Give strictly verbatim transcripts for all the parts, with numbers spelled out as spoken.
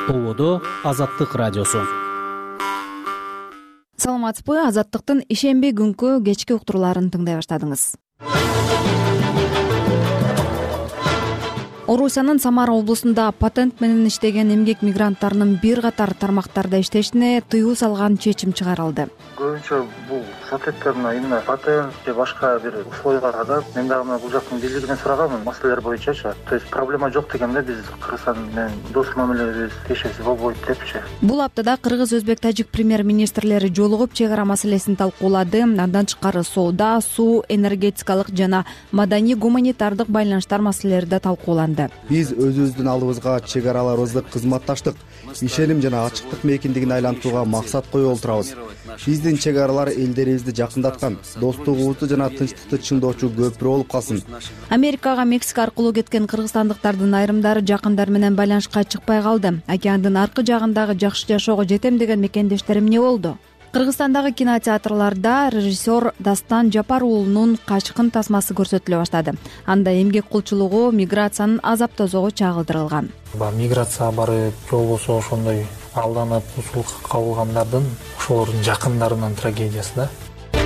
Ободо Азаттык радиосу. Саламатсызбы, Азаттыктын ишемби күнкү кечки уктурууларын тыңдай баштадыңыз. Орусиянын Самара облусунда патент менен иштеген эмгек мигранттарынын бир катар тармактарда иштешине тыюу салган чечим чыгарылды. Көбүнчө бул соцсеттердин именно патент же башка бир условияларга мен дагы бул жактын бийлигинен сураганмын, маселелер боюнчачы. То есть проблема жок дегенде биз Кыргызстан менен дос мамилебиз тиешеси болбойт депчи. Бул аптада кыргыз, өзбек, тажик премьер-министрлери жолугуп чек ара маселесин талкуулады. Андан тышкары соода, суу, энергетикалык жана маданий гуманитардык байланыштар маселелери да талкууланды. Биз өзүбүздүн алдыбызга чек араларыбызды кызматташтык, ишеним жана ачыктык мейкиндигин айлантууга максат коюп отурабыз. Биздин чек аралар элдерибизди жакындаткан, достугубузду жана тынчтыкты чыңдоочу көпүрө болуп калсын. Америкага Мексика аркылуу кеткен кыргызстандыктардын айрымдары жакындар менен байланышка чыкпай калды. Океандын аркы жагындагы жакшы жашоого жетем деген мекендештерим эмне болду? Кыргызстандагы кинотеатрларда режиссер Дастан Жапар уулунун Качкын тасмасы көрсөтүлө баштады. Анда эмгек кулчулугу, миграциянын азап-тозогу чагылдырылган. Миграция барып, же болбосо ошондой алданып усулукка кабылгандардын, ошолордун жакындарынын трагедиясы да.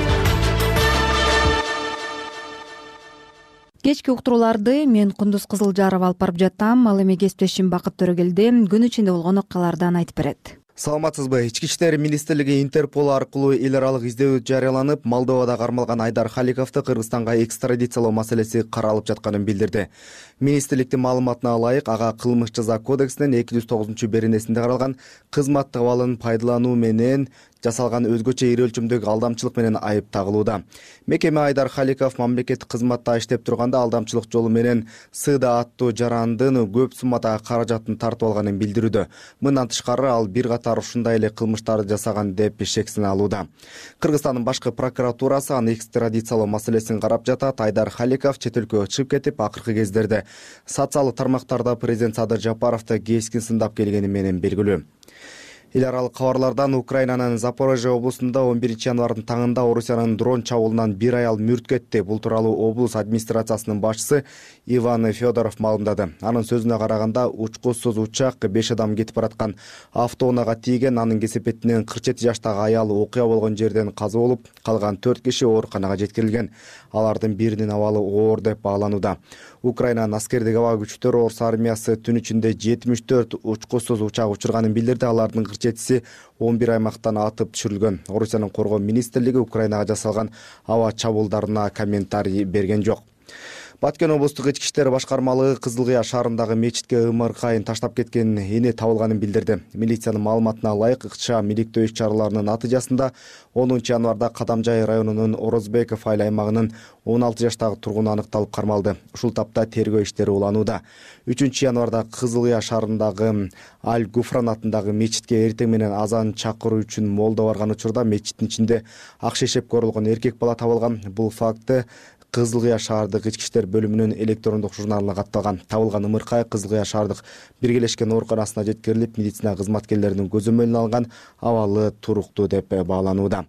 Кечки уктурууларды мен Кундуз Кызылжарова алып барып жаттам. Ал эми кесиптешим Бакыт Төрөгелди күн ичинде болгон окуялардан айтып берет. Саламатсызбы? Ички иштер министрлиги Интерпол аркылуу эл аралык издөө жарыяланып, Молдовада кармалган Айдар Халиковду Кыргызстанга экстрадициялоо маселеси каралып жатканын билдирди. Министрликтин маалыматына ылайык, ага кылмыш жаза кодексинин эки жүз тогузунчу беренесинде каралган кызматтык абалын пайдалануу менен жасалган өзгөчө ири өлчөмдөгү алдамчылык менен айып тагылууда. Мекеме Айдар Халиков мамлекеттик кызматта иштеп турганда алдамчылык жолу менен Сыда аттуу жарандын көп суммада каражатын тартып алганын билдирүүдө. Мындан тышкары ал бир катар ушундай эле кылмыштарды жасаган деп шексине алууда. Кыргызстандын башкы прокуратурасы аны экстрадициялоо маселесин карап жатат. Айдар Халиков чет өлкөгө чыгып кетип, акыркы кездерде социалдык тармактарда президент Садыр Жапаровду кескин сындап келгени менен белгилүү. Эл аралык кабарлардан Украинанын Запорожье облусунда он биринчи январдын таңында Орусиянын дрон чабуулунан бир аял мүрт кетти. Бул тууралуу облус администрациясынын башчысы Иван Федоров маалымдады. Анын сөзүнө караганда, учкусуз учак беш адам кетип бараткан автоунаага тийген. Анын кесепетинен кырк жети жаштагы аял окуя болгон жерден каза болуп, калган төрт киши ооруканага жеткирилген. Алардын биринин абалы оор деп бааланууда. Украинанын аскердик аба күчтөрү Орус армиясы түн ичинде жетимиш төрт учкусуз учак учурганын билдирди. Алардын кырк жетиси он бир аймактан атып түшүрүлгөн. Орусиянын коргоо министрлиги Украинага жасалган аба чабуулдарына комментарий берген жок. Баткен облустук ички иштер башкармалыгы Кызыл Кыя шаарындагы мечитке ымыркайын таштап кеткен эне табылганын билдирди. Милициянын маалыматына ылайык, ыкча миликтөө иш-чараларынын натыйжасында онунчу январда Кадамжай районунун Орозбеков айыл аймагынын он алты жаштагы тургуну аныкталып кармалды. Ушул тапта тергөө иштери уланууда. үчүнчү январда Кызыл Кыя шаарындагы Аль-Гуфран атындагы мечитке эртең менен азан чакыруу үчүн молдо барган учурда мечиттин ичинде ак шешеп көрүлгөн эркек бала табылган. Бул факты Кызыл Кыя шаардык ички иштер бөлүмүнүн электрондук журналына катталган. Табылган ымыркай Кызыл Кыя шаардык биргелешкен ооруканасына жеткирилип, медицина кызматкерлеринин көзөмөлүнө алынган, абалы туруктуу деп бааланууда.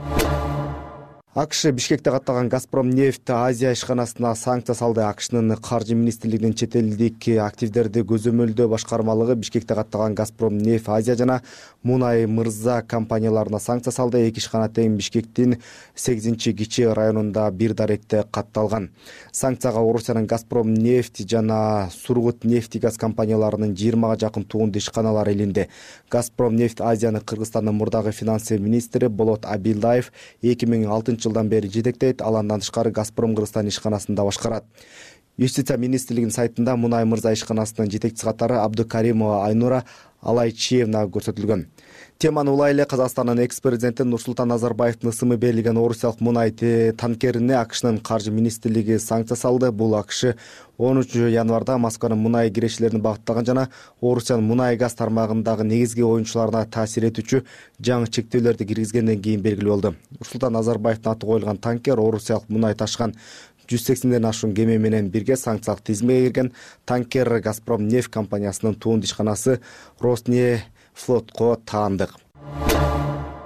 АКШ Бишкекте катталган Газпром нефть Азия ишканасына санкция салды. АКШнын каржы министрлигинин чет элдик активдерди көзөмөлдөө башкармалыгы Бишкекте катталган Газпром нефть Азия жана Мунай Мырза компанияларына санкция салды. Эки ишкана тең Бишкектин сегизинчи кичи районунда бир даректе катталган. Санкцияга Орусиянын Газпром нефть жана Сургут нефтегаз компанияларынын жыйырмага жакын туунду ишканалары илинди. Газпром нефть Азияны Кыргызстандын мурдагы финансы министри Болот Абилдаев эки миң алтынчы жылдан бери жетектейт. Ал андан тышкары Газпром Кыргызстан ишканасын да башкарат. Юстиция министрлигинин сайтында Мунай Мырза ишканасынын жетекчиси катары Абдукаримова Айнура Алайчиевна көрсөтүлгөн. Теманы улай эле Казакстандын экс-президенти Нурсултан Назарбаевдин ысымы берилген орусиялык мунай танкерине АКШнын каржы министрлиги санкция салды. Бул АКШ онунчу январда Москванын мунай кирештерине багытталган жана Орусиянын мунай газ тармагындагы негизги оюнчуларына таасир этүүчү жаңы чектөөлөрдү киргизгенден кийин белгилүү болду. Нурсултан Назарбаевдин аты коюлган танкер орусиялык мунай ташыган жүз сексенден ашуун кеме менен бирге санкциялык тизимге кирген. Танкер Газпром нефть компаниясынын туунду ишканасы Роснефтьфлотко таандык.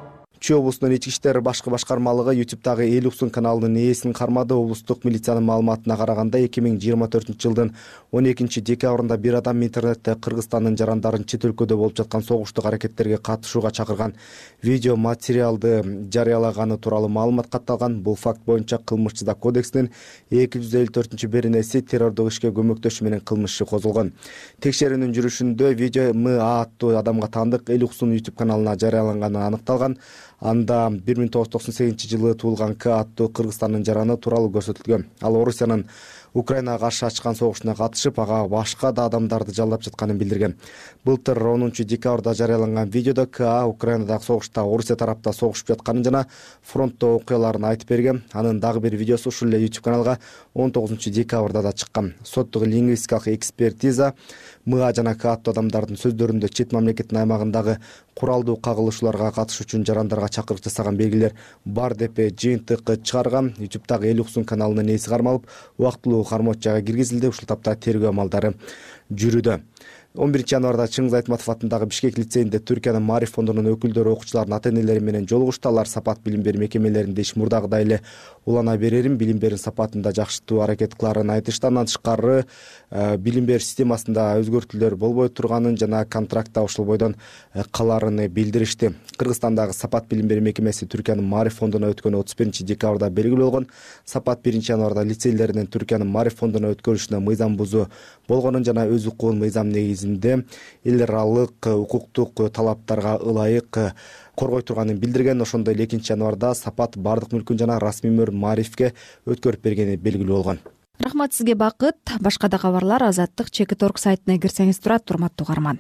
Чүй облусунун ички иштер башкы башкармалыгы ютубтагы эл уксун каналынын ээсин кармады. Облустук милициянын маалыматына караганда эки миң жыйырма төртүнчү жылдын он экинчи декабрында бир адам интернетте Кыргызстандын жарандарын чет өлкөдө болуп жаткан согуштук аракеттерге катышууга чакырган видео материалды жарыялаганы тууралуу маалымат катталган. Бул факт боюнча кылмыш кодексинин эки жүз элүү төртүнчү беренеси террордук ишке көмөктөшүү менен кылмыш иши козголгон. Текшерүүнүн жүрүшүндө видео М А аттуу адамга таандык эл уксун YouTube каналына жарыяланганы аныкталган. Анда бир миң тогуз жүз токсон сегизинчи жылы туулган К аттуу Кыргызстандын жараны тууралуу көрсөтүлгөн. Ал Орусиянын Украинага каршы ачкан согушуна катышып, ага башка да адамдарды жалдап жатканын билдирген. Былтыр онунчу декабрда жарыяланган видеодо К А Украинадагы согушта Орусия тарапта согушуп жатканын жана фронтто окуяларын айтып берген. Анын дагы бир видеосу ушул эле YouTube каналга он тогузунчу декабрда да чыккан. Соттук лингвистикалык экспертиза М А жана К аттуу адамдардын сөздөрүндө чет мамлекеттин аймагындагы куралдуу кагылышууларга катышуу үчүн жарандарга чакырык жасаган белгилер бар деп жыйынтык чыгарган. ютубтагы эл уксун каналынын ээси кармалып, убактылуу кармоочуга киргизилди. Ушул тапта тергөө амалдары жүрүүдө. он биринчи январда Чыңгыз Айтматов атындагы Бишкек лицейинде Түркиянын Маариф фондунун өкүлдөрү окуучулардын ата-энелери менен жолугушту. Алар сапат билим берүү мекемелеринде иш мурдагыдай эле улана берерин, билим берүү сапатында жакшыртуу аракет кыларын айтышты. Андан тышкары билим берүү системасында өзгөртүүлөр болбой турганын жана контрактта ушул бойдон каларын билдиришти. Кыргызстандагы сапат билим берүү мекемеси Түркиянын Маариф фондуна өткөн отуз биринчи декабрда белгилүү болгон. Сапат биринчи январда лицейлеринин Түркиянын Маариф фондуна өткөрүшүнө мыйзам бузуу болгонун жана өз укугун мыйзам негизинде эл аралык укуктук талаптарга ылайык коргой турганын билдирген. Ошондой эле экинчи январда сапат бардык мүлкүн жана расмий мөр Маарифке өткөрүп бергени белгилүү болгон. Рахмат сизге Бакыт. Башка да кабарлар Азаттык чекит орг сайтына кирсеңиз турат, урматтуу угарман.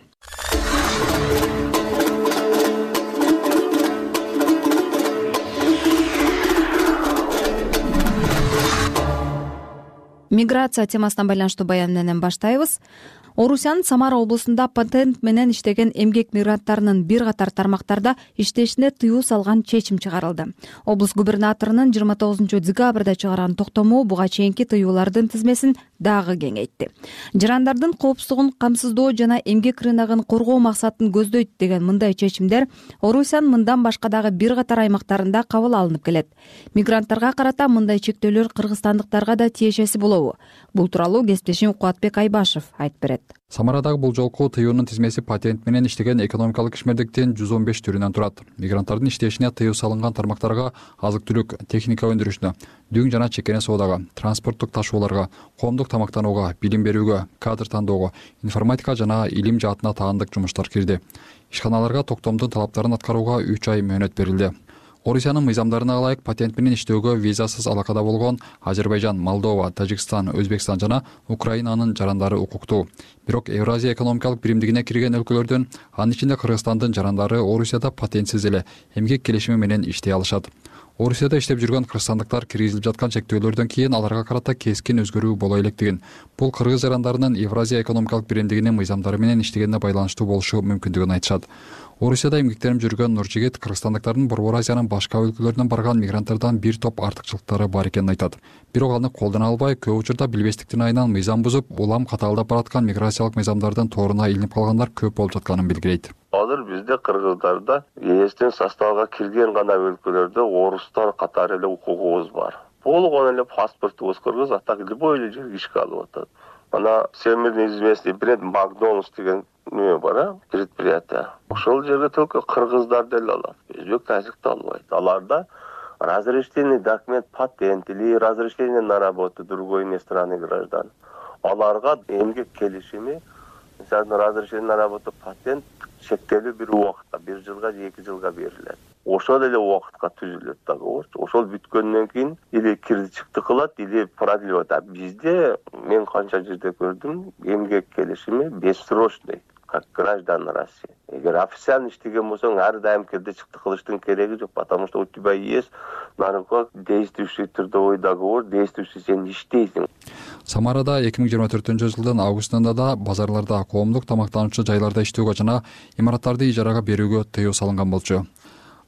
Миграция темасына байланыштуу баян менен баштайбыз. Орусиянын Самара облусунда патент менен иштеген эмгек мигранттарынын бир катар тармактарда иштешине тыюу салган чечим чыгарылды. Облус губернаторунун жыйырма тогузунчу декабрда чыгарган токтому буга чейинки тыюулардын тизмесин дагы кеңейтти. Жарандардын коопсуздугун камсыздоо жана эмгек рыногун коргоо максатын көздөйт деген мындай чечимдер Орусиянын мындан башка дагы бир катар аймактарында кабыл алынып келет. Мигранттарга карата мындай чектөөлөр кыргызстандыктарга да тиешеси болобу? Бул тууралуу кесиптешим Кубатбек Айбашев айтып берет. Самарадагы бул жолку тыюунун тизмеси патент менен иштеген экономикалык ишмердиктин жүз он беш түрүнөн турат. Мигранттардын иштешине тыюу салынган тармактарга азык-түлүк, техника өндүрүшүнө, дүң жана чекене соодага, транспорттук ташууларга, коомдук тамактанууга, билим берүүгө, кадр тандоого, информатика жана илим жаатына таандык жумуштар кирди. Ишканаларга токтомдун талаптарын аткарууга үч ай мөөнөт берилди. Орусиянын мыйзамдарына ылайык патент менен иштөөгө визасыз алакада болгон Азербайжан, Молдова, Тажикстан, Өзбекстан жана Украинанын жарандары укуктуу. Бирок Евразия экономикалык биримдигине кирген өлкөлөрдүн, анын ичинде Кыргызстандын жарандары Орусияда патентсиз эле эмгек келишими менен иштей алышат. Орусияда иштеп жүргөн кыргызстандыктар киргизилип жаткан чектөөлөрдөн кийин аларга карата кескин өзгөрүү боло электигин, бул кыргыз жарандарынын Евразия экономикалык биримдигинин мыйзамдары менен иштегенине байланыштуу болушу мүмкүндүгүн айтышат. Орусияда эмгектенип жүргөн Нуржигит кыргызстандыктардын Борбор Азиянын башка өлкөлөрүнөн барган мигранттардан бир топ артыкчылыктары бар экенин айтат. Бирок аны колдоно албай, көп учурда билбестиктин айынан мыйзам бузуп, улам катаалдап бараткан миграциялык мыйзамдардын торуна илинип калгандар көп болуп жатканын билдирет. Азыр бизде кыргыздарда ЕСтин составга кирген гана өлкөлөрдө орустар катары эле укугубуз бар. Болгон эле паспортубуз кыргыз, атак любой эле жерге ишке алып атат. Ана всемирный известный бренд Макдональдс деген неме бар, предприятие. Ошол жерге только кыргыздар деле алат. Өзбек тажикти албайт. Аларда разрешение документ, патент или разрешение на работу другой иностранный граждан. Аларга эмгек келишими, мисалы разрешение на работу, патент чектелүү бир убакытта, бир жылга же эки жылга берилет. Ошол эле убакытка түзүлөт дагы. Ошол бүткөндөн кийин или кирди чыкты кылат, или продлевать. Бизде мен канча жерде көрдүм, эмгек келишими бессрочный, как граждан России. Эгер официально иштеген болсоң, ар дайым кирди чыкты кылыштын кереги жок, потому что у тебя есть наркотик действующий трудовой договор, действующий сен иштейсиң. Самарада эки миң жыйырма төртүнчү жылдын августунда да базарларда, коомдук тамактануучу жайларда иштөөгө жана имараттарды ижарага берүүгө тыюу салынган болчу.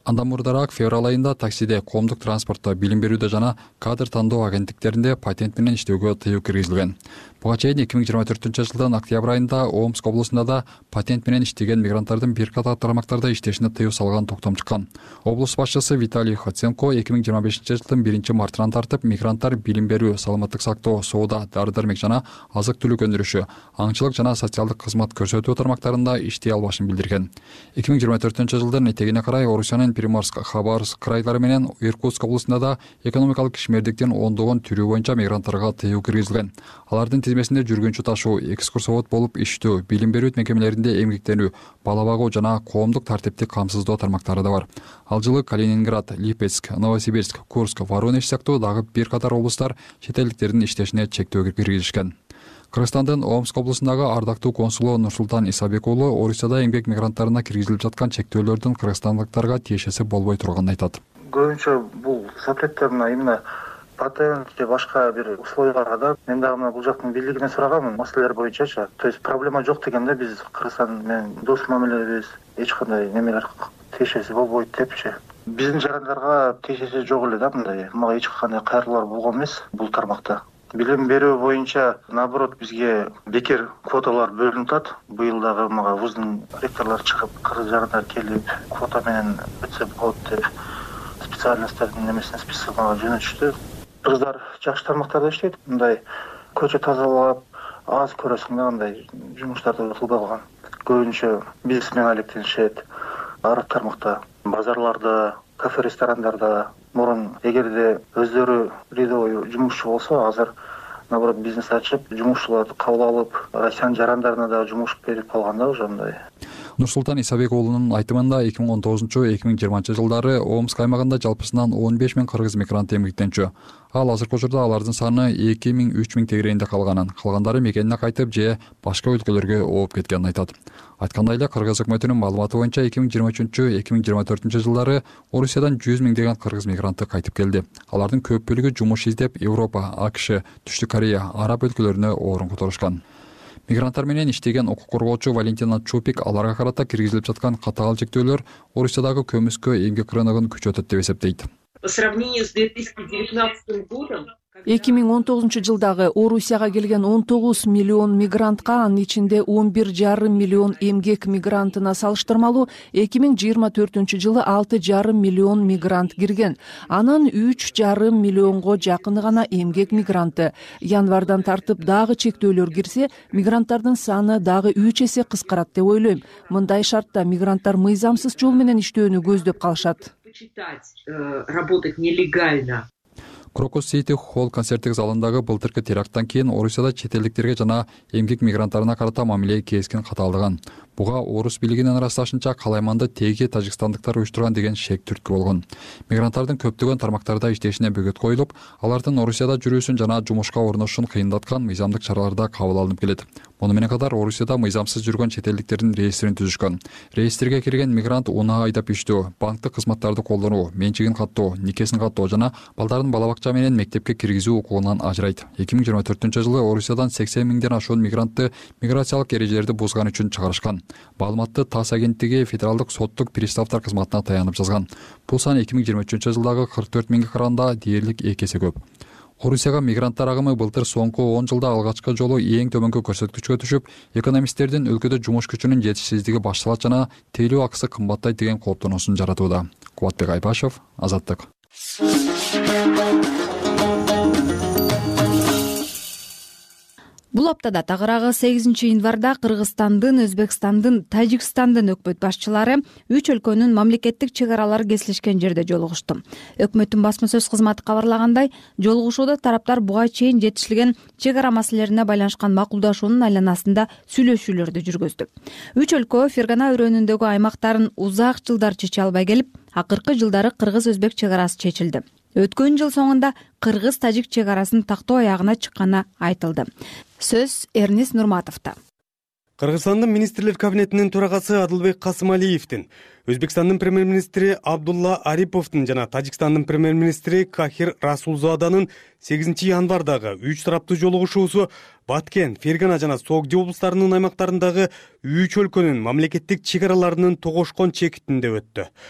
Андан мурдараак февраль айында таксиде, коомдук транспортто, билим берүүдө жана кадр тандоо агенттиктеринде патент менен иштөөгө тыюу киргизилген. Буга чейин эки миң жыйырма төртүнчү жылдын октябрь айында Омск облусунда да патент менен иштеген мигранттардын бир катар тармактарда иштешине тыюу салган токтом чыккан. Облус башчысы Виталий Хоценко эки миң жыйырма бешинчи жылдын биринчи мартынан тартып мигранттар билим берүү, саламаттык сактоо, соода, дары-дармек жана азык-түлүк өндүрүшү, аңчылык жана социалдык кызмат көрсөтүү тармактарында иштей албашын билдирген. эки миң жыйырма төртүнчү жылдын этегине карай Орусиянын Приморск, Хабаровск крайлары менен Иркутск облусунда да экономикалык кишмердиктин ондогон түрү боюнча мигранттарга тыюу киргизилген. Алардын тизмесинде жүргүнчү ташуу, экскурсовод болуп иштөө, билим берүү мекемелеринде эмгектенүү, бала багуу жана коомдук тартипти камсыздоо тармактары да бар. Ал жылы Калининград, Липецк, Новосибирск, Курск, Воронеж сыяктуу дагы бир катар облустар чет элдиктердин иштешине чектөө киргизишкен. Кыргызстандын Омск облусундагы ардактуу консулу Нурсултан Исабек уулу Орусияда эмгек мигранттарына киргизилип жаткан чектөөлөрдүн кыргызстандыктарга тиешеси болбой турганын айтат. Көбүнчө бул запреттер мына именно патент же башка бир условияларга да мен дагы мына бул жактын бийлигинен сураганмын маселелер боюнчачы. То есть проблема жок дегенде биз Кыргызстан менен дос мамилебиз эч кандай немелер тиешеси болбойт депчи. Биздин жарандарга тиешеси жок эле да мындай. Мага эч кандай кайрылуулар болгон эмес бул тармакта. Билим берүү боюнча наоборот бизге бекер квоталар бөлүнүп атат. Быйыл дагы мага вуздун ректорлору чыгып, кыргыз жарандар келип, квота менен өтсө болот деп специальностьтардын немесин список мага жөнөтүштү. Кыргыздар жакшы тармактарда иштейт. Мындай көчө тазалап, аз көрөсүң да андай жумуштарды кылбай калган. Көбүнчө бизнесмен алектенишет. Ар тармакта базарларда, кафе ресторандарда мурун эгерде өздөрү рядовой жумушчу болсо, азыр наоборот бизнес ачып, жумушчуларды кабыл алып, Россиянын жарандарына да жумуш берип калган да уже мындай. Нурсултан Исабек уулунун айтымында эки миң он тогузунчу — эки миң жыйырманчы жылдары Омск аймагында жалпысынан он беш миң кыргыз мигрант эмгектенчү. Ал азыркы учурда алардын саны эки миң — үч миң тегерегинде калганын, калгандары мекенине кайтып же башка өлкөлөргө ооп кеткенин айтат. Айткандай эле Кыргыз өкмөтүнүн маалыматы боюнча эки миң жыйырма үчүнчү — эки миң жыйырма төртүнчү жылдары Орусиядан жүз миңдеген кыргыз мигранты кайтып келди. Алардын көп бөлүгү жумуш издеп Европа, АКШ, Түштүк Корея, Араб өлкөлөрүнө орун которушкан. Мигранттар менен иштеген укук коргоочу Валентина Чупик аларга карата киргизилип жаткан катаал чектөөлөр Орусиядагы көмүскө эмгек рыногун күчөтөт деп эсептейт. По сравнению с две тысячи девятнадцатым годом эки миң он тогузунчу жылдагы Орусияга келген он тогуз миллион мигрантка, анын ичинде он бир жарым миллион эмгек мигрантына салыштырмалуу эки миң жыйырма төртүнчү жылы алты жарым миллион мигрант кирген. Анын үч жарым миллионго жакыны гана эмгек мигранты. Январдан тартып дагы чектөөлөр кирсе, мигранттардын саны дагы үч эсе кыскарат деп ойлойм. Мындай шартта мигранттар мыйзамсыз жол менен иштөөнү көздөп калышат. Работать нелегально. Крокус Сити Холл концерттик залындагы былтыркы теракттан кийин Орусияда чет элдиктерге жана эмгек мигранттарына карата мамиле кескен катаалдыган. Буга орус бийлигинин ырасташынча калайманды теги тажикстандыктар уюштурган деген шек түрткү болгон. Мигранттардын көптөгөн тармактарда иштешине бөгөт коюлуп, алардын Орусияда жүрүүсүн жана жумушка орношушун кыйындаткан мыйзамдык чаралар да кабыл алынып келет. Муну менен катар Орусияда мыйзамсыз жүргөн чет элдиктердин реестрин түзүшкөн. Реестрге кирген мигрант унаа айдап иштөө, банктык кызматтарды колдонуу, менчигин каттоо, никесин каттоо жана балдарын бала бакча менен мектепке киргизүү укугунан ажырайт. эки миң жыйырма төртүнчү жылы Орусиядан сексен миңден ашуун мигрантты миграциялык эрежелерди бузган үчүн чыгарышкан. Маалыматты ТАСС агенттиги федералдык соттук приставтар кызматына таянып жазган. Бул сан эки миң жыйырма үчүнчү жылдагы кырк төрт миңге караганда дээрлик эки эсе көп. Орусияга мигранттар агымы былтыр соңку он жылда алгачкы жолу эң төмөнкү көрсөткүчкө түшүп, экономисттердин өлкөдө жумуш күчүнүн жетишсиздиги башталат жана тейлөө акысы кымбаттайт деген кооптонуусун жаратууда. Кубатбек Айбашев, Азаттык. Бул аптада тагыраагы сегизинчи январда Кыргызстандын, Өзбекстандын, Тажикстандын өкмөт башчылары үч өлкөнүн мамлекеттик чек аралары кесилишкен жерде жолугушту. Өкмөттүн басма сөз кызматы кабарлагандай, жолугушууда тараптар буга чейин жетишилген чек ара маселелерине байланышкан макулдашуунун айланасында сүйлөшүүлөрдү жүргүздү. Үч өлкө Фергана өрөөнүндөгү аймактарын узак жылдар чече албай келип, акыркы жылдары кыргыз-өзбек чек арасы чечилди. Өткөн жыл соңунда кыргыз-тажик чек арасын тактоо аягына чыкканы айтылды. Сөз Эрнис Нурматовдо. Кыргызстандын министрлер кабинетинин төрагасы Адылбек Касымалиевдин, Өзбекстандын премьер-министри Абдулла Ариповдун жана Тажикстандын премьер-министри Кахир Расулзаданын сегизинчи январдагы үч тараптуу жолугушуусу Баткен, Фергана жана Согди облустарынын аймактарындагы үч өлкөнүн мамлекеттик чек араларынын тогошкон чекитинде өттү.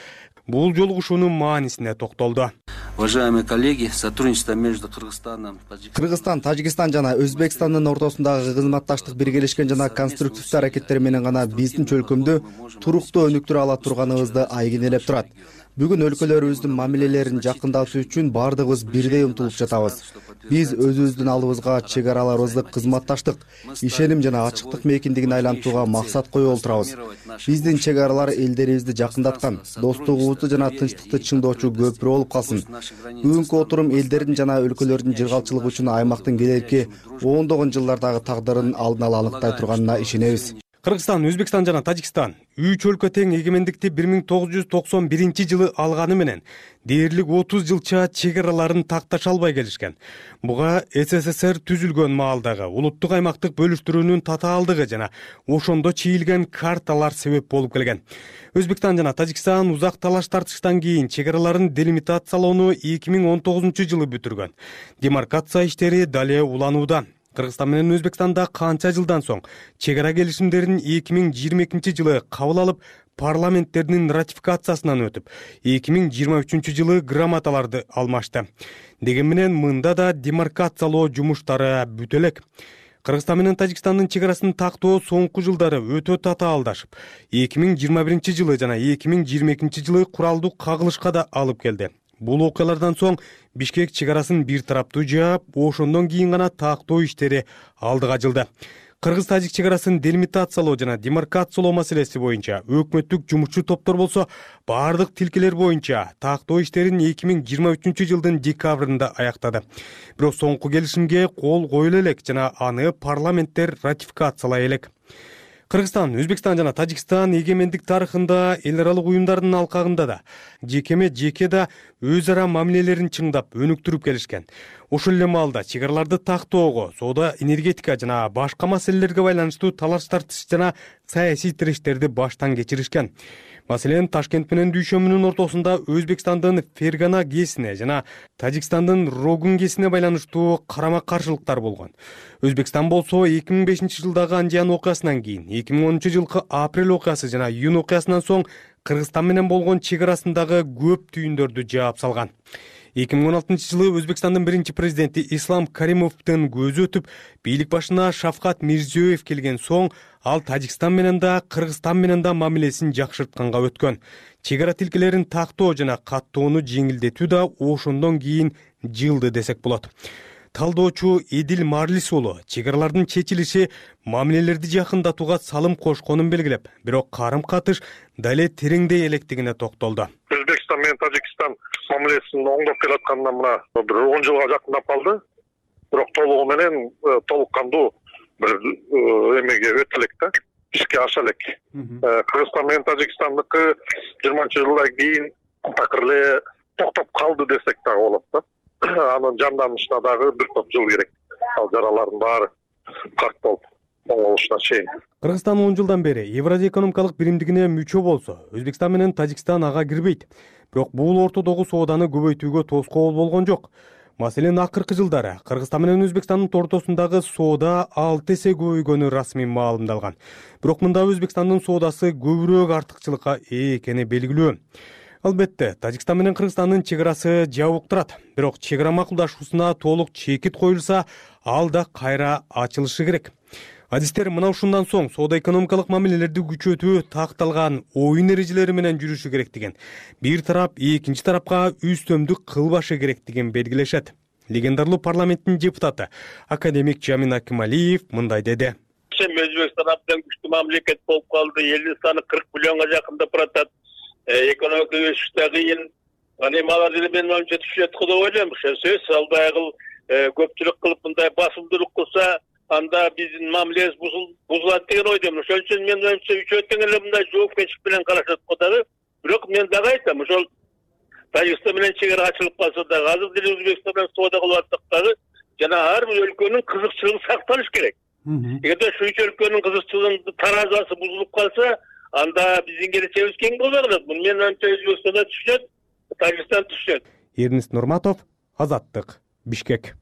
бул жолугушуунун маанисине токтолду. Уважаемые коллеги, сотрудничество между Кыргызстаном, Кыргызстан, Тажикстан жана Өзбекстандын ортосундагы кызматташтык биргелешкен жана конструктивдүү аракеттер менен гана биздин чөлкөмдү туруктуу өнүктүрө ала турганыбызды айгинелеп турат. Бүгүн өлкөлөрүбүздүн мамилелерин жакындатуу үчүн баардыгыбыз бирдей умтулуп жатабыз. Биз өзүбүздүн алдыбызга чек араларыбызды кызматташтык, ишеним жана ачыктык мейкиндигин айлантууга максат коюп отурабыз. Биздин чек аралар элдерибизди жакындаткан, достугубузду жана тынчтыкты чыңдоочу көпүрө болуп калсын. Бүгүнкү отурум элдердин жана өлкөлөрдүн жыргалчылыгы үчүн аймактын келерки ондогон жылдардагы тагдырын алдын ала аныктай турганына ишенебиз. Кыргызстан, Өзбекстан жана Тажикстан үч өлкө тең эгемендикти бир миң тогуз жүз токсон биринчи жылы алганы менен дээрлик отуз жылча чек араларын такташа албай келишкен. Буга СССР түзүлгөн маалдагы улуттук аймактык бөлүштүрүүнүн татаалдыгы жана ошондо чийилген карталар себеп болуп келген. Өзбекстан жана Тажикстан узак талаш тартыштан кийин чек араларын делимитациялоону эки миң он тогузунчу жылы бүтүргөн. Демаркация иштери дале уланууда. Кыргызстан менен Өзбекстанда канча жылдан соң чек ара келишимдерин эки миң жыйырма экинчи жылы кабыл алып, парламенттердин ратификациясынан өтүп, эки миң жыйырма үчүнчү жылы грамоталарды алмашты. Деген менен мында да демаркациялоо жумуштары бүтө элек. Кыргызстан менен Тажикстандын чек арасын тактоо соңку жылдары өтө татаалдашып, эки миң жыйырма биринчи жылы жана эки миң жыйырма экинчи жылы куралдуу кагылышка да алып келди. Бул окуялардан соң Бишкек чек арасын бир тараптуу жаап, ошондон кийин гана тактоо иштери алдыга жылды. Кыргыз-тажик чек арасын делимитациялоо жана демаркациялоо маселеси боюнча өкмөттүк жумушчу топтор болсо, бардык тилкелер боюнча тактоо иштерин эки миң жыйырма үчүнчү жылдын декабрында аяктады. Бирок соңку келишимге кол коюла элек жана аны парламенттер ратификациялай элек. Кыргызстан, Өзбекстан жана Тажикстан эгемендик тарыхында эл аралык уюмдардын алкагында да жекеме жеке да өз ара мамилелерин чыңдап, өнүктүрүп келишкен. Ошол эле маалда чек араларды тактоого, соода, энергетика жана башка маселелерге байланыштуу талаш тартыш жана саясий тирештерди баштан кечиришкен. Маселен, Ташкент менен Дүйшөмүнүн ортосунда Өзбекстандын Фергана ГЭСине жана Тажикстандын Рогун ГЭСине байланыштуу карама-каршылыктар болгон. Өзбекстан болсо эки миң бешинчи жылдагы Анжан окуясынан кийин, эки миң онунчу жылкы Апрель окуясы жана Июнь окуясынан соң Кыргызстан менен болгон чек арасындагы көп түйүндөрдү жаап салган. эки миң он алтынчы жылы Өзбекстандын биринчи президенти Ислам Каримовдун көзү өтүп, бийлик башына Шавкат Мирзиёев келген соң, ал Тажикстан менен да, Кыргызстан менен да мамилесин жакшыртканга өткөн. Чек ара тилкелерин тактоо жана каттоону жеңилдетүү да ошондон кийин жылды десек болот. Талдоочу Эдил Марлис уулу чек аралардын чечилиши мамилелерди жакындатууга салым кошконун белгилеп, бирок карым-катыш дале тереңдей электигине токтолду. Өзбекстан менен Тажикстан мамилесин оңдоп келатканына мына бир он жылга жакындап калды. Бирок толугу менен толук кандуу бир эмеге өтө элек да, ишке аша элек. Кыргызстан менен Тажикстандыкы жыйырманчы жылдан кийин такыр эле токтоп калды десек дагы болот да. Анын жанданышына дагы бир топ жыл керек. Ал жаралардын баары катталып оңолушуна чейин. Кыргызстан он жылдан бери Евразия экономикалык биримдигине мүчө болсо, Өзбекстан менен Тажикстан ага кирбейт. Бирок бул ортодогу сооданы көбөйтүүгө тоскоол болгон жок. Маселен, акыркы жылдары Кыргызстан менен Өзбекстандын ортосундагы соода алты эсе көбөйгөнү расмий маалымдалган. Бирок мында Өзбекстандын соодасы көбүрөөк артыкчылыкка ээ экени белгилүү. Албетте, Тажикстан менен Кыргызстандын чек арасы жабык турат. Бирок чек ара макулдашуусуна толук чекит коюлса, ал да кайра ачылышы керек. Адистер мына ушундан соң соода экономикалык мамилелерди күчөтүү такталган оюн эрежелери менен жүрүшү керектигин, бир тарап экинчи тарапка үстөмдүк кылбашы керектигин белгилешет. Легендарлуу парламенттин депутаты академик Жамин Акималиев мындай деди. Өзбекстан абдан күчтүү мамлекет болуп калды. Элдин саны кырк миллионго жакындап баратат. Экономик өсүш да кыйын. Аны малар деле менин оюмча түшүнөт деп ойлойм. Ошо сөз албай кыл көпчүлүк кылып мындай басымдуулук кылса, анда биздин мамилебиз бузулат деген ойдомун. Ошон үчүн мен оюмча үчөө тең эле мындай жоопкерчилик менен карашат го дагы. Бирок мен дагы айтам, ошол Тажикстан менен чек ара ачылып калса дагы, азыр деле Өзбекстан менен соода кылып атсак дагы, жана ар бир өлкөнүн кызыкчылыгы сакталыш керек. Эгерде ушу үч өлкөнүн кызыкчылыгынын таразасы бузулуп калса, анда биздин келечегибиз кең болбой калат. Муну мен оюмча Өзбекстан да түшүнөт, Тажикстан түшүнөт. Эрнест Нурматов, Азаттык, Бишкек.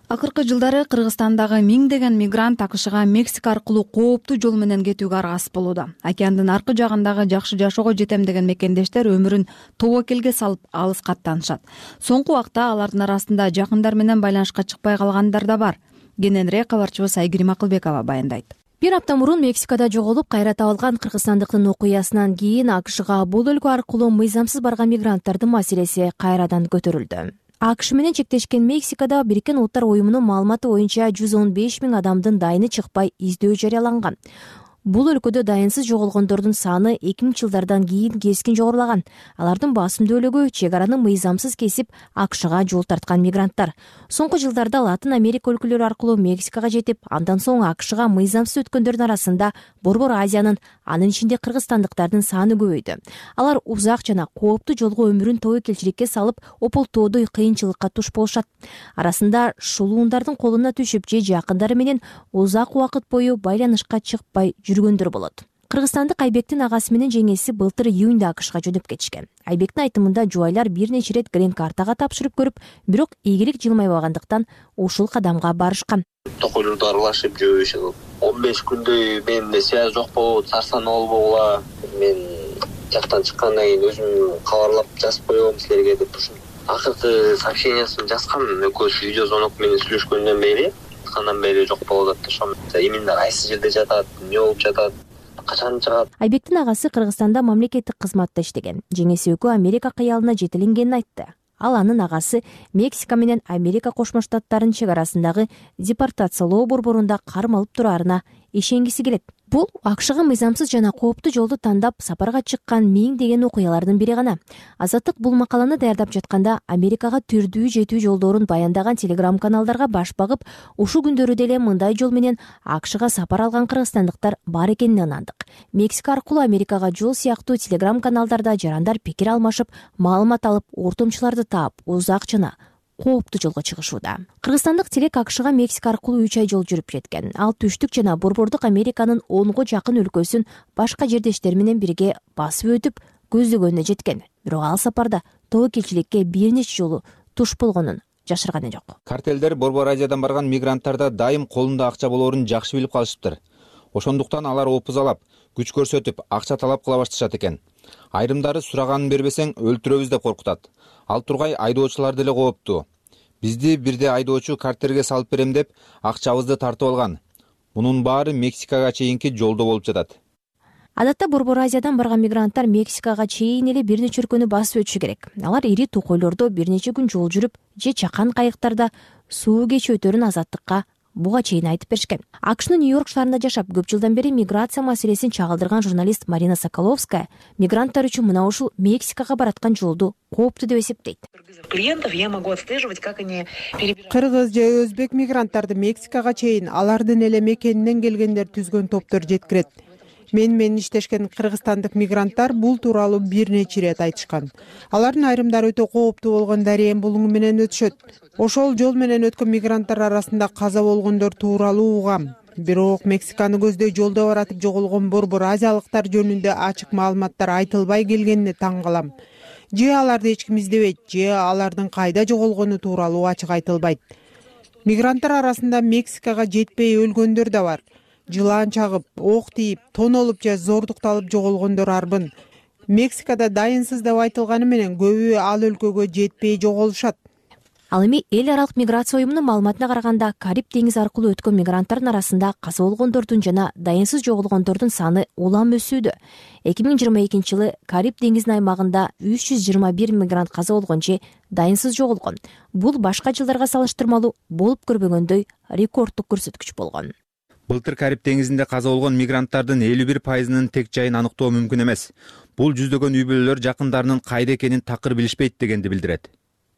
Акыркы жылдары Кыргызстандагы миңдеген мигрант АКШга Мексика аркылуу кооптуу жол менен кетүүгө аргасыз болууда. Океандын аркы жагындагы жакшы жашоого жетем деген мекендештер өмүрүн тобокелге салып алыс каттанышат. Соңку убакта алардын арасында жакындар менен байланышка чыкпай калгандар да бар. Кененирээк кабарчыбыз Айгерим Акылбекова баяндайт. Бир апта мурун Мексикада жоголуп кайра табылган кыргызстандыктын окуясынан кийин АКШга бул өлкө аркылуу мыйзамсыз барган мигранттардын маселеси кайрадан көтөрүлдү. АКШ менен чектешкен Мексикада Бириккен Улуттар уюмунун маалыматы боюнча жүз он беш миң адамдын дайыны чыкпай издөө жарыяланган. Бул өлкөдө дайынсыз жоголгондордун саны эки миңинчи жылдардан кийин кескин жогорулаган. Алардын басымдуулугу чек араны мыйзамсыз кесип АКШга жол тарткан мигранттар. Соңку жылдарда Латын Америка өлкөлөрү аркылуу Мексикага жетип, андан соң АКШга мыйзамсыз өткөндөрдүн арасында Борбор Азиянын, анын ичинде кыргызстандыктардын саны көбөйдү. Алар узак жана кооптуу жолго өмүрүн тобокелчиликке салып, ополтоодой кыйынчылыкка туш болушат. Арасында шулуундардын колуна түшүп же жакындары менен узак убакыт бою байланышка чыкпай жүргөндөр болот. Кыргызстандык Айбектин агасы менен жеңеси былтыр июнда АКШга жөнөп кетишкен. Айбектин айтымында жубайлар бир нече ирет грин картага тапшырып көрүп, бирок ийгилик жылмайбагандыктан ушул кадамга барышкан. Токойлорду аралашып жүрүшүп, он беш күндөй менде связь жок болуп, сарсанаа болбогула. Мен жактан чыккандан кийин өзүм кабарлап жазып коём силерге деп ушул. Акыркы сообщениясын жазган экөөбүз видео звонок менен сүйлөшкөндөн бери, андан бери жок болуп атат. Ошо именно кайсы жерде жатат, эмне болуп жатат, качан чыгат. Айбектин агасы Кыргызстанда мамлекеттик кызматта иштеген. Жеңеси экөө Америка кыялына жетелингенин айтты. Ал анын агасы Мексика менен Америка Кошмо Штаттарынын чек арасындагы депортациялоо борборунда кармалып тураарына ишенгиси келет. Бул АКШга мыйзамсыз жана кооптуу жолду тандап сапарга чыккан миңдеген окуялардын бири гана. Азаттык бул макаланы даярдап жатканда Америкага түрдүү жетүү жолдорун баяндаган телеграм каналдарга баш багып, ушул күндөрү деле мындай жол менен АКШга сапар алган кыргызстандыктар бар экенине ынандык. Мексика аркылуу Америкага жол сыяктуу телеграм каналдарда жарандар пикир алмашып, маалымат алып, ортомчуларды таап, узак жана кооптуу жолго чыгышууда. Кыргызстандык телек АКШга Мексика аркылуу үч ай жол жүрүп жеткен. Ал түштүк жана борбордук Американын онго жакын өлкөсүн башка жердештери менен бирге басып өтүп, көздөгөнүнө жеткен. Бирок ал сапарда тобокелчиликке бир нече жолу туш болгонун жашырганы жок. Картелдер Борбор Азиядан барган мигранттарда дайым колунда акча болоорун жакшы билип калышыптыр. Ошондуктан алар опузалап, күч көрсөтүп, акча талап кыла башташат экен. Айрымдары сураганын бербесең өлтүрөбүз деп коркутат. Ал тургай айдоочулар деле кооптуу. Бизди бирде айдоочу картерге салып берем деп акчабызды тартып алган. Мунун баары Мексикага чейинки жолдо болуп жатат. Адатта Борбор Азиядан барган мигранттар Мексикага чейин эле бир нече өлкөнү басып өтүшү керек. Алар ири токойлордо бир нече күн жол жүрүп, же чакан кайыктарда суу кечип өтөрүн азаттыкка буга чейин айтып беришкен. АКШнын Нью-Йорк шаарында жашап, көп жылдан бери миграция маселесин чагылдырган журналист Марина Соколовская мигранттар үчүн мына ушул Мексикага бараткан жолду кооптуу деп эсептейт. Клиентов я могу отслеживать, как они перебирают. Кыргыз же өзбек мигранттарды Мексикага чейин алардын эле мекенинен келгендер түзгөн топтор жеткирет. Мен менен иштешкен кыргызстандык мигранттар бул тууралуу бир нече ирет айтышкан. Алардын айрымдары өтө кооптуу болгон дарыян булуңу менен өтүшөт. Ошол жол менен өткөн мигранттар арасында каза болгондор тууралуу угам. Бирок Мексиканы көздөй жолдо баратып жоголгон Борбор Азиялыктар жөнүндө ачык маалыматтар айтылбай келгенине таң калам. Же аларды эч ким издебейт, же алардын кайда жоголгону тууралуу ачык айтылбайт. Мигранттар арасында Мексикага жетпей өлгөндөр да бар. Жылаан чагып, ок тийип, тонолуп же зордукталып жоголгондор арбын. Мексикада дайынсыз деп айтылганы менен көбү ал өлкөгө жетпей жоголушат. Ал эми эл аралык миграция уюмунун маалыматына караганда, Кариб деңизи аркылуу өткөн мигранттардын арасында каза болгондордун жана дайынсыз жоголгондордун саны улам өсүүдө. эки миң жыйырма экинчи жылы Кариб деңизинин аймагында үч жүз жыйырма бир мигрант каза болгон же дайынсыз жоголгон. Бул башка жылдарга салыштырмалуу болуп көрбөгөндөй рекорддук көрсөткүч болгон. Былтыр Кариб деңизинде каза болгон мигранттардын элүү бир пайызынын тек жайын аныктоо мүмкүн эмес. Бул жүздөгөн үй бүлөлөр жакындарынын кайда экенин такыр билишпейт дегенди билдирет.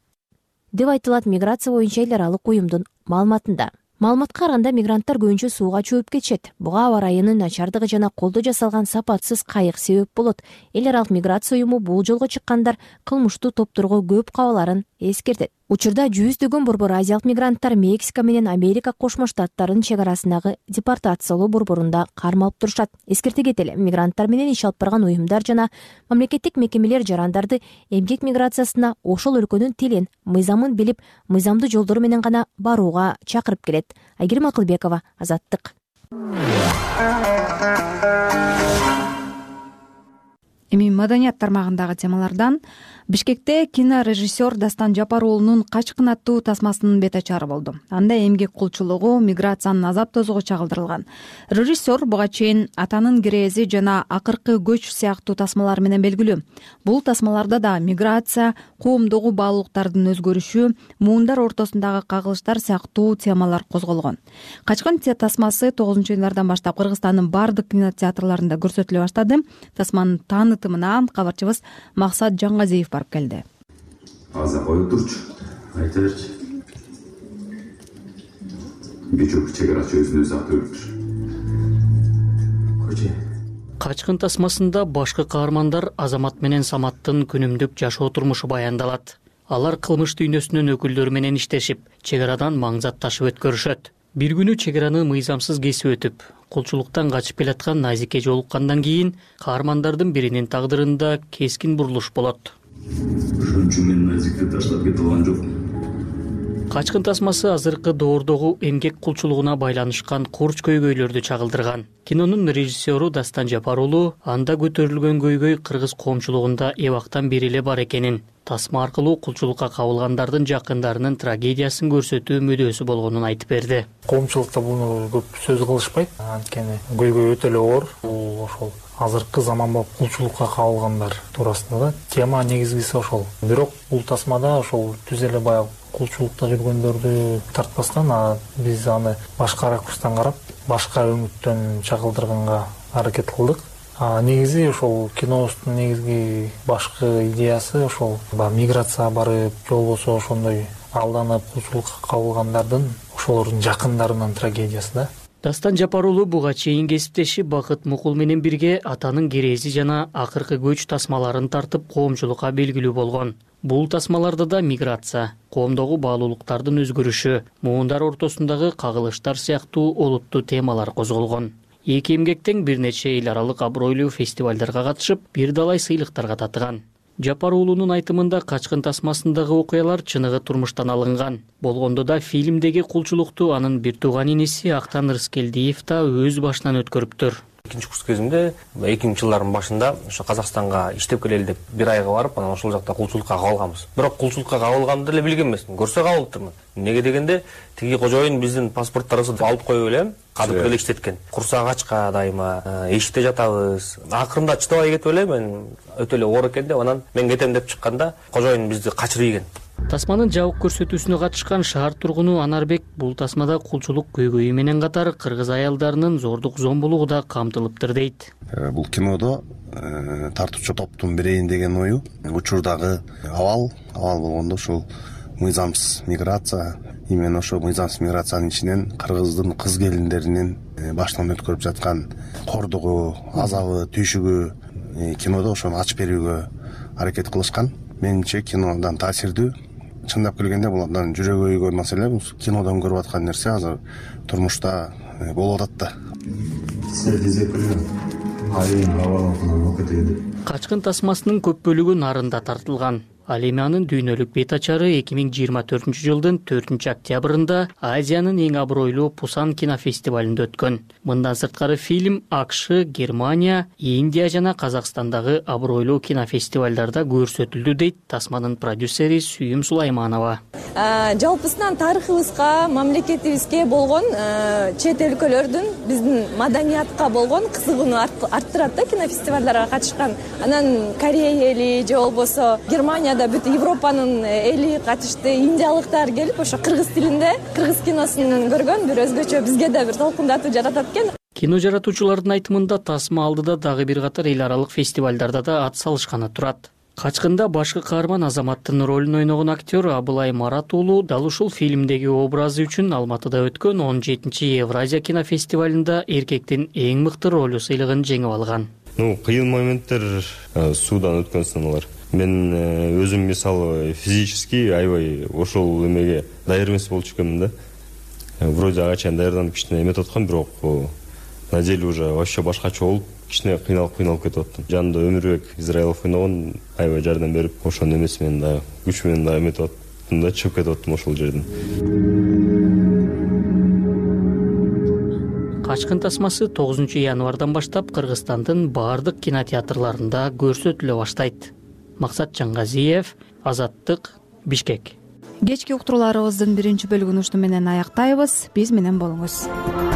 Деп айтылат миграция боюнча эл аралык уюмдун маалыматында. Маалыматка караганда мигранттар көбүнчө сууга чөбүп кетишет. Буга аба райынын начардыгы жана колдо жасалган сапатсыз кайык себеп болот. Эл аралык миграция уюму бул жолго чыккандар кылмыштуу топторго көп кабаларын эскертет. Учурда жүздөгөн борбор азиялык мигранттар Мексика менен Америка Кошмо Штаттарынын чек арасындагы депортациялоо борборунда кармалып турушат. Эскерте кетели, мигранттар менен иш алып барган уюмдар жана мамлекеттик мекемелер жарандарды эмгек миграциясына ошол өлкөнүн тилин, мыйзамын билип, мыйзамдуу жолдор менен гана барууга чакырып келет. Айгерим Акылбекова, Азаттык. Эми маданият тармагындагы темалардан Бишкекте кинорежиссер Дастан Жапар уулунун Качкын аттуу тасмасынын бет ачары болду. Анда эмгек кулчулугу, миграциянын азап тозугу чагылдырылган. Режиссер буга чейин Атанын кирээзи жана Акыркы көч сыяктуу тасмалар менен белгилүү. Бул тасмаларда да миграция, коомдогу баалуулуктардын өзгөрүшү, муундар ортосундагы кагылыштар сыяктуу темалар козголгон. Качкын тасмасы тогузунчу январдан баштап Кыргызстандын бардык кинотеатрларында көрсөтүлө баштады. Тасманын таанытымына кабарчыбыз Максат Жангазиев барып келди. Аза коюп турчу, айта берчи. Бечок чек арачы өзүнө өзү атып өлүптүр. Көчө. Качкын тасмасында башкы каармандар Азамат менен Саматтын күнүмдүк жашоо турмушу баяндалат. Алар кылмыш дүйнөсүнүн өкүлдөрү менен иштешип, чек арадан маңзат ташып өткөрүшөт. Бир күнү чек араны мыйзамсыз кесип өтүп, кулчулуктан качып келаткан Назике жолуккандан кийин каармандардын биринин тагдырында кескин бурулуш болот. Ошончу мен Назикти таштап кете алган жокмун. Качкын тасмасы азыркы доордогу эмгек кулчулугуна байланышкан курч көйгөйлөрдү чагылдырган. Кинонун режиссеру Дастан Жапар уулу анда көтөрүлгөн көйгөй кыргыз коомчулугунда эбактан бери эле бар экенин, тасма аркылуу кулчулукка кабылгандардын жакындарынын трагедиясын көрсөтүү мүдөөсү болгонун айтып берди. Коомчулукта буну көп сөз кылышпайт, анткени көйгөй өтө эле оор. Бул ошол азыркы заманбап кулчулукка кабылгандар туурасында да тема негизгиси ошол. Бирок бул тасмада ошол түз эле баягы кулчулукта жүргөндөрдү тартпастан, биз аны башка ракурстан карап, башка үмүттөн чагылдырганга аракет кылдык. Негизи ошол кинобуздун негизги башкы идеясы ошол миграция барып, же болбосо ошондой алданып кулчулукка кабылгандардын ошолордун жакындарынын трагедиясы да. Дастан Жапар уулу буга чейин кесиптеши Бакыт Мукул менен бирге Атанын кирээзи жана Акыркы көч тасмаларын тартып коомчулукка белгилүү болгон. Бул тасмаларда да миграция, коомдогу баалуулуктардын өзгөрүшү, муундар ортосундагы кагылыштар сыяктуу олуттуу темалар козголгон. Эки эмгектен бир нече эл аралык абройлуу фестивалдарга катышып, бир далай сыйлыктарга татыган. Жапар уулунун айтымында Качкын тасмасындагы окуялар чыныгы турмуштан алынган. Болгондо да фильмдеги кулчулукту анын бир тууган иниси Актан Рыскелдиев да өз башынан өткөрүптүр. Экинчи курс кезимде эки миңинчи жылдардын башында ошо Казакстанга иштеп келели деп бир айга барып, анан ошол жакта кулчулукка кабылганбыз. Бирок кулчулукка кабылганымды эле билген эмесмин. Көрсө кабылыптырмын. Эмнеге дегенде, тиги кожоюн биздин паспорттарыбызды алып коюп элем, кадып эле иштеткен. Курсак ачка дайыма, эшикте жатабыз. Акырында чыдабай кетип эле мен өтө эле оор экен деп, анан мен кетем деп чыкканда кожоюн бизди качырып ийген. Тасманын жабык көрсөтүүсүнө катышкан шаар тургуну Анарбек бул тасмада кулчулук көйгөйү менен катар кыргыз аялдарынын зордук зомбулугу да камтылыптыр дейт. Бул кинодо тартуучу топтун бирейин деген ою учурдагы абал, абал болгондо ушул мыйзамсыз миграция, именно ошо мыйзамсыз миграциянын ичинен кыргыздын кыз келиндеринин баштан өткөрүп жаткан кордугу, азабы, түйшүгү кинодо ошону ачып берүүгө аракет кылышкан. Менимче кинодан таасирдүү. Чындап келгенде бул абдан жүрөгү өйгөн маселе. Бул кинодон көрүп аткан нерсе азыр турмушта болуп атат да. Качкын тасмасынын көп бөлүгү нарында тартылган. Ал эми анын дүйнөлүк бет ачары эки миң жыйырма төртүнчү жылдын төртүнчү октябрында Азиянын эң абройлуу Пусан кинофестивалында өткөн. Мындан сырткары фильм АКШ, Германия, Индия жана Казакстандагы абройлуу кинофестивалдарда көрсөтүлдү дейт тасманын продюсери Сүйүм Сулайманова. Жалпысынан тарыхыбызга, мамлекетибизге болгон чет өлкөлөрдүн биздин маданиятка болгон кызыгууну арттырат да кинофестивалдарга катышкан. Анан Корея эли же болбосо Германия бүт Европанын эли катышты, индиялыктар келип ошо кыргыз тилинде кыргыз киносун көргөн бир өзгөчө бизге да бир толкундатуу жаратат экен. Кино жаратуучулардын айтымында тасма алдыда дагы бир катар эл аралык фестивалдарда да ат салышканы турат. Качкында башкы каарман Азаматтын ролун ойногон актер Абылай Марат уулу дал ушул фильмдеги образы үчүн Алматыда өткөн он жетинчи Евразия кинофестивалында эркектин эң мыкты ролу сыйлыгын жеңип алган. Ну, кыйын моменттер суудан өткөн сыналар. Мен өзүм мисалы физически аябай ошол эмеге даяр эмес болчу экенмин да. Вроде ага чейин даярданып кичине эметип аткам, бирок на деле уже вообще башкача болуп, кичине кыйналып кыйналып кетип аттым. Жанында Өмүрбек Израилов ойногон аябай жардам берип, ошонун эмеси менен да күч менен да эметип аттым да, чыгып кетип аттым ошол жерден. Качкын тасмасы тогузунчу январдан баштап Кыргызстандын баардык кинотеатрларында көрсөтүлө баштайт. Максат Жаңгазиев, Азаттык, Бишкек. Кечки уктурууларыбыздын биринчи бөлүгүн ушуну менен аяктайбыз. Биз менен болуңуз.